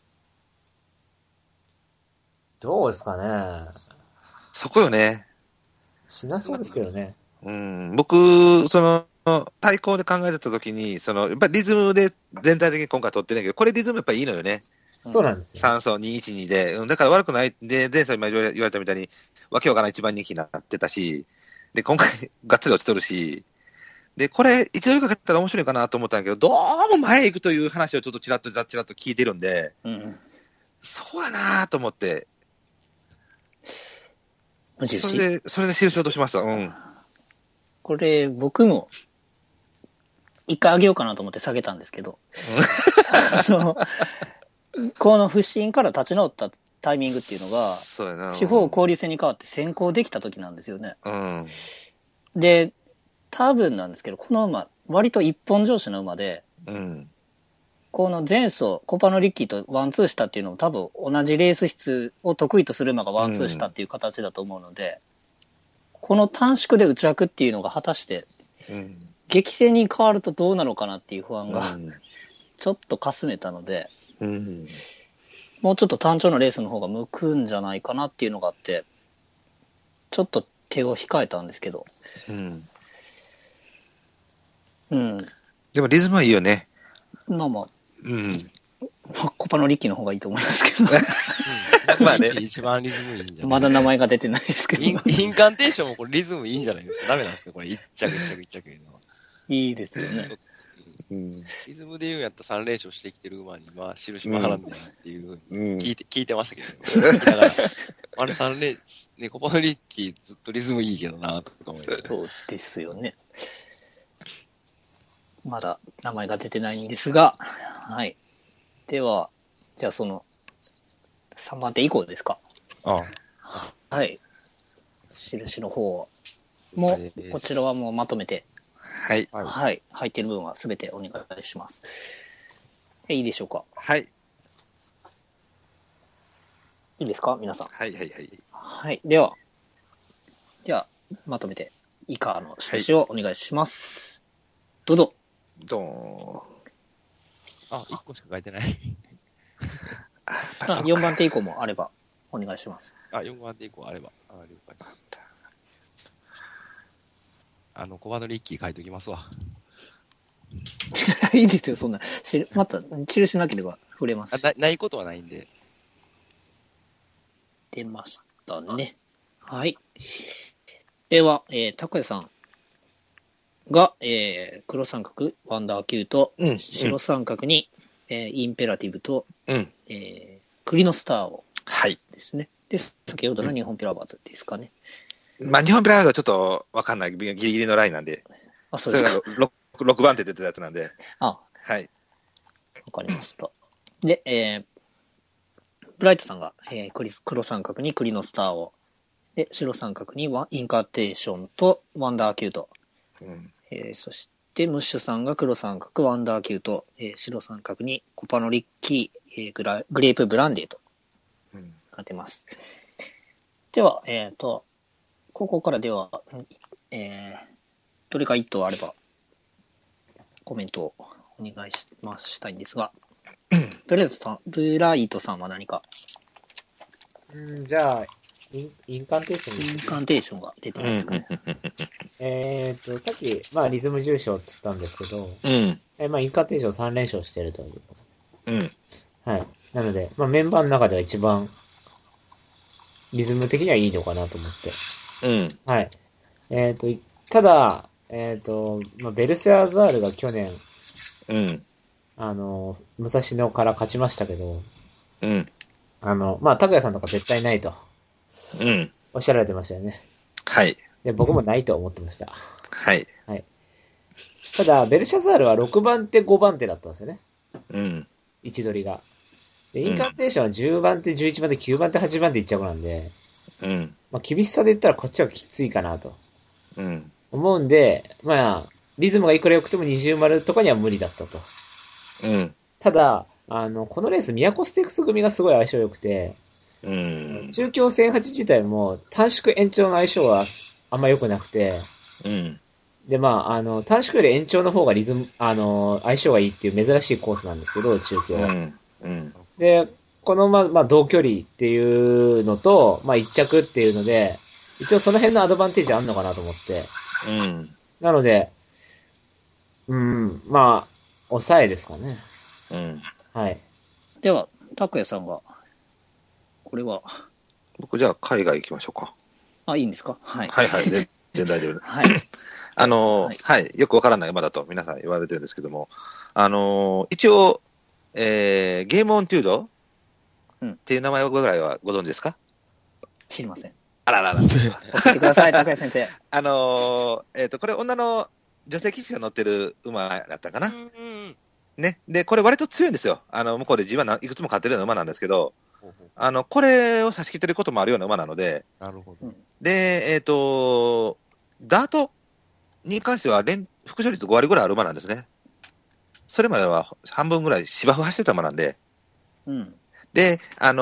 どうですかね。 そこよね。 しなそうですけどね。 僕、対抗で考えてたときに、やっぱりリズムで全体的に今回取ってないけど、これリズムやっぱりいいのよね。 そうなんですよ、 3走212で。だから悪くない。で、前走今言われたみたいに、わけわからない一番人気になってたし、で、今回、がっつり落ちとるし、で、これ、一度かけたら面白いかなと思ったんだけど、どうも前行くという話をちょっとちらっと聞いてるんで、そうやなと思って、それで印しようとしました。 これ、僕も、一回上げようかなと思って下げたんですけど、この不振から立ち直ったタイミングっていうのが、地方交流戦に変わって先行できた時なんですよね。で、多分なんですけど、この馬、割と一本上司の馬で、この前走、コパノリッキーとワンツーしたっていうのも多分同じレース質を得意とする馬がワンツーしたっていう形だと思うので、この短縮で内枠っていうのが果たして、激戦に変わるとどうなのかなっていう不安が、ちょっとかすめたので、もうちょっと単調なレースの方が向くんじゃないかなっていうのがあって、ちょっと手を控えたんですけど。 でもリズムはいいよね。 コパノリッキーの方がいいと思いますけど。 まあね。一番リズムいいんじゃないまだ名前が出てないですけど。 インカンテーションもこれリズムいいんじゃないですか。ダメなんですかこれ一着いうのは。 いいですよね。 リズムで言うんやったら3連勝してきてる馬に印も払うんだなっていう聞いてましたけど。だからあれ3連、ね、コパノリッキーずっとリズムいいけどなとか思います。 そうですよね。まだ名前が出てないんですが、はい。では、じゃあ3番手以降ですか。はい。印の方も、こちらはもうまとめて、 はい。 入っている分はすべてお願いします。いいでしょうか。 はい。 いいですか皆さん。 はい。 はい。では、じゃあ、まとめて、以下の印をお願いします。どうぞ。 ドーン。 1個しか書いてない。 4番手以降もあれば、お願いします。 4番手以降あれば。了解。コバノリッキー書いときますわ。 いいですよ、そんな。また、印なければ触れます。 ないことはないんで。 出ましたね。はい。では、高谷さんが、黒三角、ワンダー級と、白三角に、インペラティブと、クリノスターをですね。で、先ほどの日本ピラバーズですかね。 日本ピラバーズはちょっとわかんない。ギリギリのラインなんで。 そうですか。 それが6番手出てたやつなんで。 はい。わかりました。で、ブライトさんが、黒三角にクリノスターを、で、白三角にインカーテーションとワンダー級と、そしてムッシュさんが黒三角ワンダー級と、白三角にコパノリッキー、グレープブランデーとなってます。 では、ここからでは、どれか一頭あれば、コメントをお願いしたいんですが、ブライトさんは何か？ じゃあ、インカンテーション。 インカンテーションが出てますかね。 さっき、リズム重賞って言ったんですけど、インカンテーション3連勝してるという。はい。なので、メンバーの中では一番、リズム的にはいいのかなと思って。はい。ただ、ベルセアザールが去年、武蔵野から勝ちましたけど、拓也さんとか絶対ないと。おっしゃられてましたよね。 はい。 で、僕もないと思ってました。 はい。 はい。ただ、ベルシャザールは6番手、5番手だったんですよね。位置取りが。で、インカンテーションは10番手、11番手、9番手、8番手1着なんで、厳しさで言ったらこっちはきついかなと。思うんで、リズムがいくら良くても20丸とかには無理だったと。ただ、このレース、宮古ステークス組がすごい相性良くて、中京1008自体も短縮延長の相性はあんま良くなくて、で、短縮より延長の方が相性がいいっていう珍しいコースなんですけど、中京は。で、この、同距離っていうのと、一着っていうので、一応その辺のアドバンテージあんのかなと思って。なので、抑えですかね。はい。 では、拓也さんが、これは。 僕じゃあ海外行きましょうか。 いいんですか？はい。 はいはい。全然大丈夫です。 はい。 はい。よくわからない馬だと皆さん言われてるんですけども、一応、ゲームオンテュードっていう名前ぐらいはご存知ですか？ 知りません。 あららら。 教えてください、拓也先生。 これ女の女性騎士が乗ってる馬だったかな。ね。で、これ割と強いんですよ。向こうでG1いくつも勝ってるような馬なんですけど、これを差し切ってることもあるような馬なので、 なるほど。 で、ダートに関しては副勝率5割ぐらいある馬なんですね。それまでは半分ぐらい芝生走ってた馬なんで、で、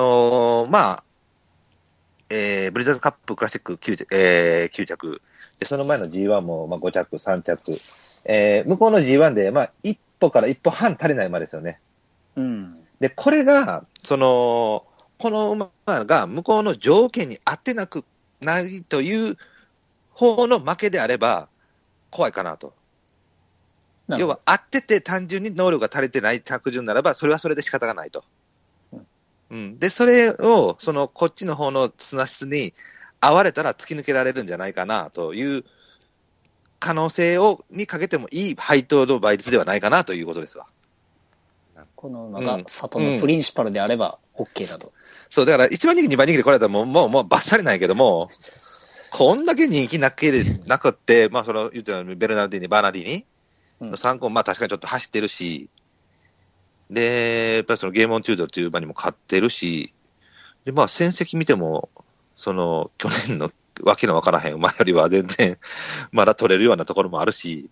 ブリザーズカップクラシック9着、で、その前の G1 も5着、3着、向こうの G1 で、1歩から1歩半足りない馬ですよね。で、これが、この馬が向こうの条件に合ってないという方の負けであれば、怖いかなと。要は、合ってて単純に能力が足りてない着順ならば、それはそれで仕方がないと。で、それを、こっちの方の砂質に合われたら突き抜けられるんじゃないかなという可能性にかけてもいい配当の倍率ではないかなということですわ。 この馬が里のプリンシパルであれば OK だと。 そう、だから1番人気、2番人気で来られたらもうバッサリなんやけども、こんだけ人気なくって、言ってたベルナルディーニ、バーナディーニの3個も確かにちょっと走ってるし、で、やっぱりゲームオンチュードっていう馬にも勝ってるし、で、戦績見ても、去年のわけのわからへん馬よりは全然、まだ取れるようなところもあるし。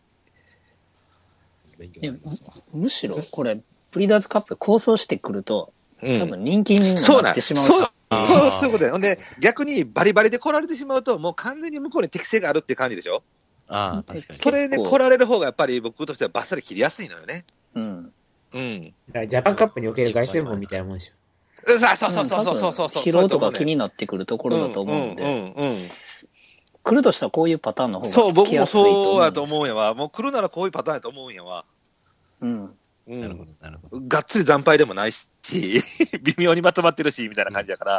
むしろ、これ、ブリーダーズカップ構想してくると、多分人気になってしまうし。 そういうことで。ほんで、逆にバリバリで来られてしまうと、もう完全に向こうに適性があるっていう感じでしょ？ 確かに。 それで来られる方がやっぱり僕としてはバッサリ切りやすいのよね。 ジャパンカップにおける凱旋門みたいなもんでしょ。 そう。 疲労とか気になってくるところだと思うんで。来るとしたらこういうパターンの方がそう、僕もそうやと思うんやわ。もう来るならこういうパターンやと思うんやわ。 なるほど。 がっつり惨敗でもないし、微妙にまとまってるし、みたいな感じだから。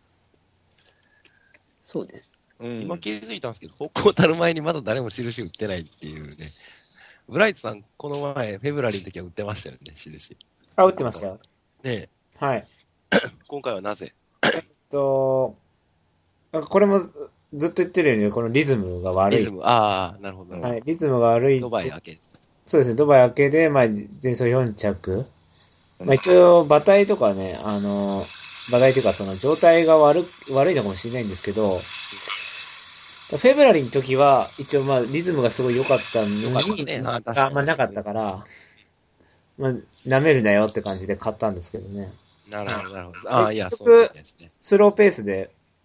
そうです。 今気づいたんですけど、歩行たる前にまだ誰も印打ってないっていうね。ブライトさん、この前、フェブラリーの時は打ってましたよね、印。 打ってましたよ。 ねえ。はい。 今回はなぜ？ これもずっと言ってるように、このリズムが悪い。 リズム、なるほど。 はい、リズムが悪い。 ドバイ明け。 そうですね、ドバイ明けで、前走4着。一応、馬体とかね、馬体というか、状態が悪いのかもしれないんですけど、フェブラリーの時は、一応リズムがすごい良かったのに、なかったから、舐めるなよって感じで買ったんですけどね。 なるほど。いや、 そうですね。スローペースで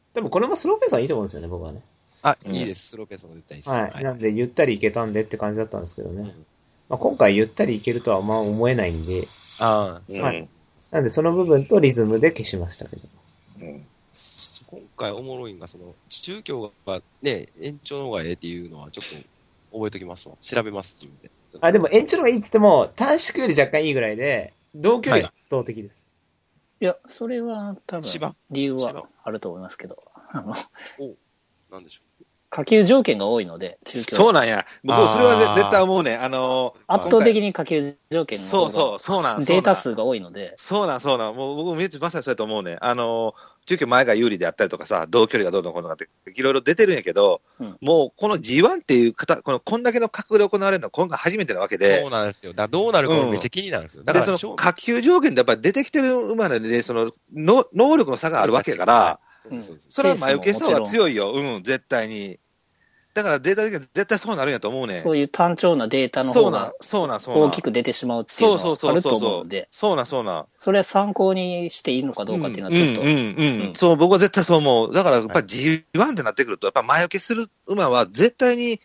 多分これもスローペースはいいと思うんですよね、僕はね。 いいです。スローペースも絶対いいです。 はい。なんで、ゆったりいけたんでって感じだったんですけどね。まあ、今回ゆったりいけるとは思えないんで。はい。なんで、その部分とリズムで消しましたけど。 今回おもろいんが、中京がね、延長の方がええっていうのはちょっと覚えときますわ。調べます、自分で。 でも延長の方がいいって言っても、短縮より若干いいぐらいで、同距離が圧倒的です。 いや、それは多分、理由はあると思いますけど。 なんでしょう。 下級条件が多いので、 中京。そうなんや。僕、それは絶対思うね。圧倒的に下級条件のそうなんデータ数が多いので。 そうなん。もう僕、まさにそうやと思うね。中京前が有利であったりとかさ、同距離がどうのこうのかって、いろいろ出てるんやけど、もうこの G1 っていうこんだけの格で行われるのは今回初めてなわけで。 そうなんですよ。どうなるかめっちゃ気になるんですよ。 だからその下級条件でやっぱり出てきてる馬なので、能力の差があるわけだから、それは前受け差は強いよ。絶対に。だからデータ的には絶対そうなるんやと思うね。 そういう単調なデータの方が大きく出てしまうっていうのがあると思うんで。 そうな。 それは参考にしていいのかどうかっていうのはちょっと。 そう、僕は絶対そう思う。だからやっぱり G1 ってなってくると、やっぱ前受けする馬は絶対に、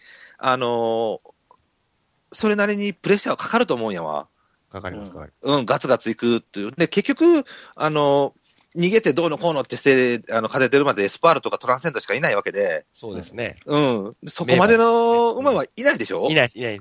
それなりにプレッシャーがかかると思うんやわ。 かかります。 ガツガツいくっていう。で、結局、逃げてどうのこうのってして、勝ててるまでエスパールとかトランセンドしかいないわけで。 そうですね。 そこまでの馬はいないでしょ？ いない。で、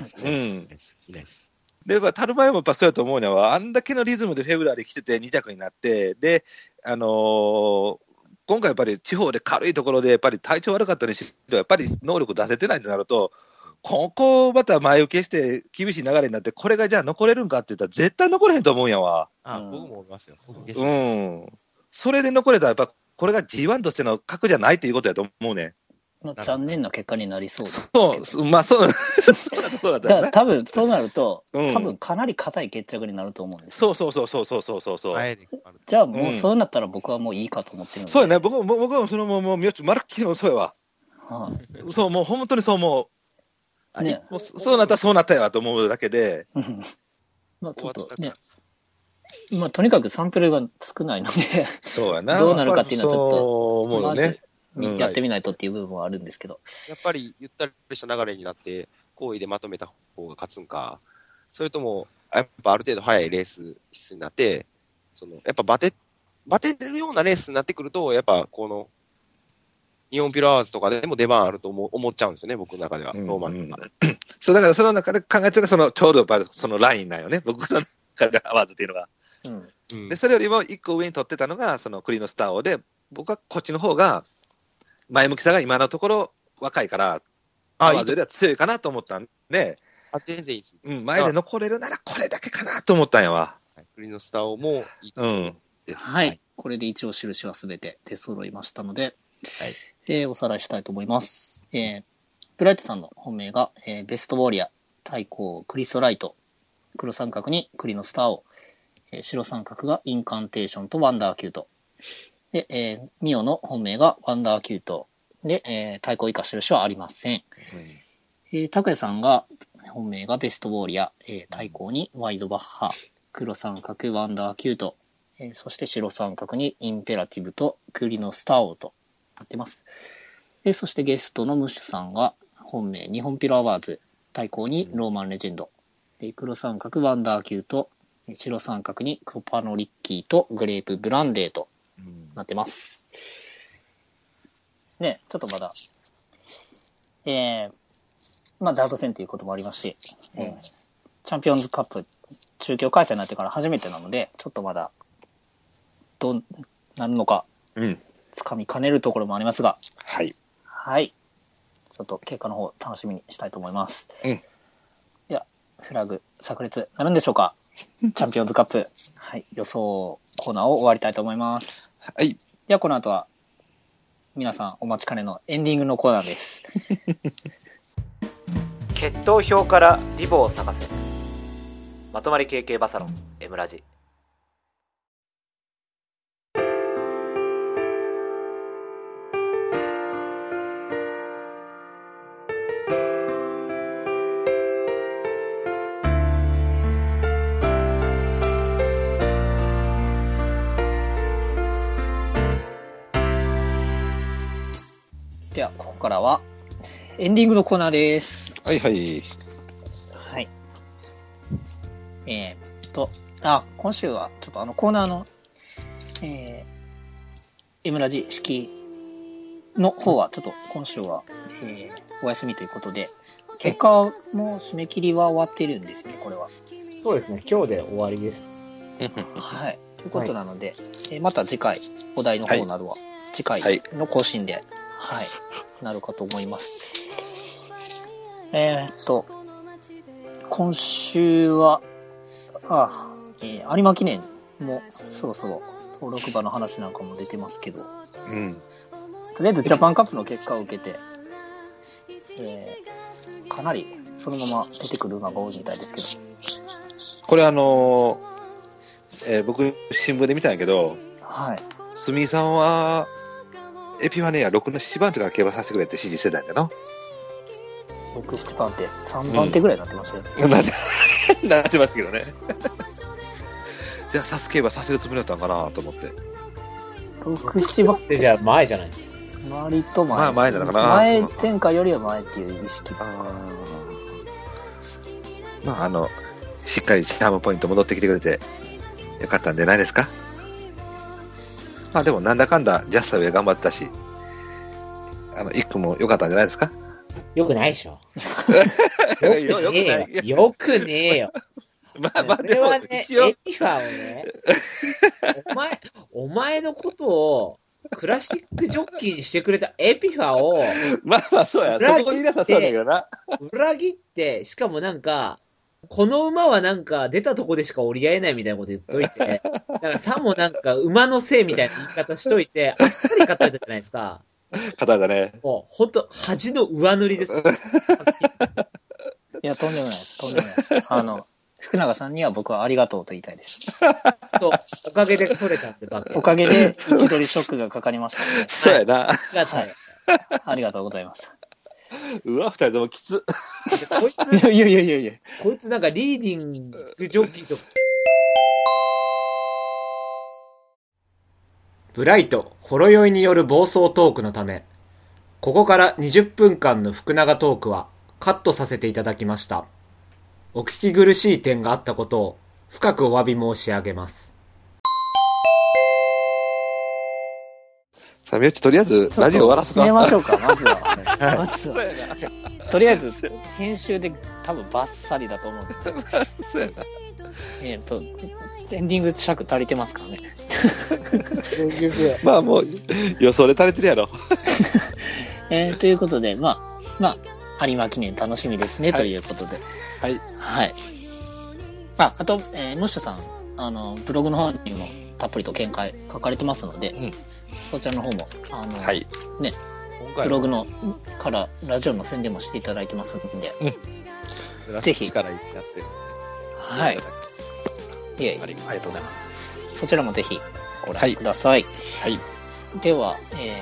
やっぱ、タルマエもやっぱそうやと思うのは、あんだけのリズムでフェブラリ来てて2着になって、で、今回やっぱり地方で軽いところで、やっぱり体調悪かったりしろ、やっぱり能力出せてないとなると、ここまた前受けして厳しい流れになって、これがじゃあ残れるんかって言ったら絶対残れへんと思うんやわ。 僕も思いますよ。 それで残れたらやっぱこれが G1 としての格じゃないっていうことやと思うね。 残念な結果になりそうです。 そうだったね。 多分そうなると、多分かなり硬い決着になると思うんです。 そう。 じゃあもうそうなったら僕はもういいかと思ってるので。 そうやね。僕もそのもうまるっきりそうやわ。そう、もう本当にそう思う。もうそうなったらそうなったやと思うだけで。 ちょっとね。とにかくサンプルが少ないので、 そうやな。 どうなるかっていうのはちょっと、 まずやってみないとっていう部分はあるんですけど。 やっぱりゆったりした流れになって、好意でまとめた方が勝つんか、それとも、やっぱある程度早いレース質になって、やっぱバテるようなレースになってくると、やっぱこの、日本ピロアワーズとかでも出番あると思っちゃうんですよね、僕の中では。ローマンそう、だからその中で考えてるちょうどやっぱりそのラインなんよね、僕の中でアワーズっていうのが。で、それよりも一個上に取ってたのが、そのクリノスターオで、僕はこっちの方が、前向きさが今のところ若いから、アワーズよりは強いかなと思ったんで、 全然いいです。 前で残れるならこれだけかなと思ったんやわ。 クリノスターオもいいと思う。 はい。これで一応印はすべて出揃いましたので、おさらいしたいと思います。ブライトさんの本命が、ベストウォーリア、対抗クリストライト、黒三角にクリノスターオ、白三角がインカンテーションとワンダーキュート。で、ミオの本命がワンダーキュート。で、対抗以下印はありません。拓也さんが、本命がベストウォーリア、対抗にワイドバッハ、黒三角ワンダーキュート、そして白三角にインペラティブとクリノスターオとなってます。そしてゲストのムッシュさんが、本命日本ピロアワーズ、対抗にローマンレジェンド、黒三角ワンダーキュート、白三角にコパノリッキーとグレープブランデーとなってます。ね、ちょっとまだ、ダート戦ということもありますし、チャンピオンズカップ中京開催になってから初めてなので、ちょっとまだ、どうなるのか、つかみかねるところもありますが、 はい。 ちょっと結果の方楽しみにしたいと思います。では、フラグ炸裂なるんでしょうか？チャンピオンズカップ、予想コーナーを終わりたいと思います。では、この後は、皆さんお待ちかねのエンディングのコーナーです。 血統表からリボを探せ。まとまり系系バサロン M ラジ。 ここからは、エンディングのコーナーです。 はいはい。 はい。今週は、ちょっとコーナーの、Mラジ式の方は、ちょっと今週は、お休みということで、結果も締め切りは終わっているんですよね、これは。 そうですね、今日で終わりです。 はい。ということなので、また次回、お題の方などは、次回の更新で、はい、なるかと思います。今週は、有馬記念もそろそろ登録馬の話なんかも出てますけど、 うん、 とりあえずジャパンカップの結果を受けて、かなりそのまま出てくる馬が多いみたいですけど、 これ僕新聞で見たんやけど、 はい、 住井さんはエピファネア6の7番手から競馬させてくれって指示してたんだよな。 6、7番手、3番手ぐらいになってましたよ、 なってますけどね。じゃあサス競馬させるつもりだったのかなと思って。 6、7番手じゃあ前じゃないですか。 割と前。 まあ前なのかな。 前展開よりは前っていう意識。 まあしっかりチャームポイント戻ってきてくれてよかったんじゃないですか。まあでもなんだかんだジャスタウェイ頑張ったし、1区も良かったんじゃないですか。 よくないでしょ。 よくねえよ。 まあでも一応エピファをね、お前のことをクラシックジョッキーにしてくれたエピファをまあそうや、そこ言い出したそうだけどな。 裏切って、しかもなんか、この馬はなんか出たとこでしか折り合えないみたいなこと言っといて、だからさもなんか馬のせいみたいな言い方しといて、あっさり勝たれたじゃないですか。 勝たれたね。 もうほんと恥の上塗りです。 いや、とんでもないです。とんでもないです。福永さんには僕はありがとうと言いたいです。 そう、おかげで取れたんで、 おかげで位置取りショックがかかりましたので。 そうやな。 ありがとうございました。 うわ、二人ともきつ。 こいつ、 いや。 こいつなんかリーディングジョッキーと。ブライト、ほろ酔いによる暴走トークのため、ここから20分間の福永トークはカットさせていただきました。お聞き苦しい点があったことを深くお詫び申し上げます。 さあ、みよち、とりあえずラジオ終わらすか。 締めましょうか、まずは。とりあえず、編集で多分バッサリだと思うんで。 そうやな。 エンディング尺足りてますからね。 まあもう予想で足りてるやろ。 ということで、まあ、有馬記念楽しみですね、ということで。 はい。 はい。あと、もしさん、ブログの方にもたっぷりと見解書かれてますので、そちらの方も、 はい。 ね、ブログのからラジオの宣伝もしていただいてますんで、ぜひ。 力やってる。 はい。ありがとうございます。そちらもぜひご覧ください。 はい。 では、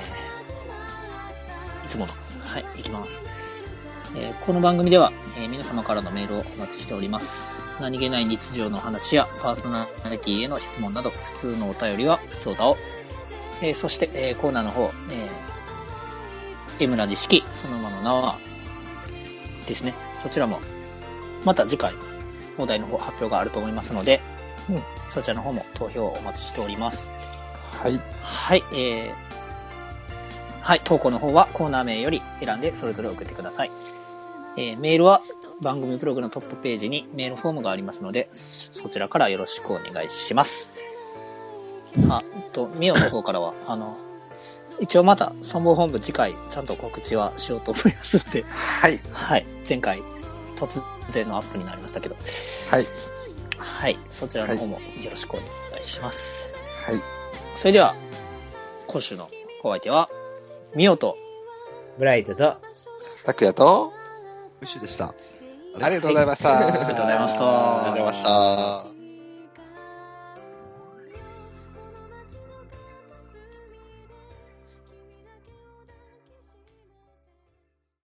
いつもの、いきます。この番組では、皆様からのメールをお待ちしております。何気ない日常の話やパーソナリティへの質問など、普通のお便りは普通歌を、そして、コーナーの方、Mラジ式そのままの名はですね。そちらもまた次回お題の方発表があると思いますので、そちらの方も投票をお待ちしております。 はい。 はい。投稿の方はコーナー名より選んでそれぞれ送ってください。メールは番組ブログのトップページにメールフォームがありますので、そちらからよろしくお願いします。ミオの方からは、一応また参謀本部次回ちゃんと告知はしようと思いますので、 はい。 はい。前回突然のアップになりましたけど、 はい。 はい。そちらの方もよろしくお願いします。 はい。 それでは、今週のお相手は、ミオと、 ブライトと、 タクヤと、 ウシュでした。 ありがとうございました。 ありがとうございました。 ありがとうございました。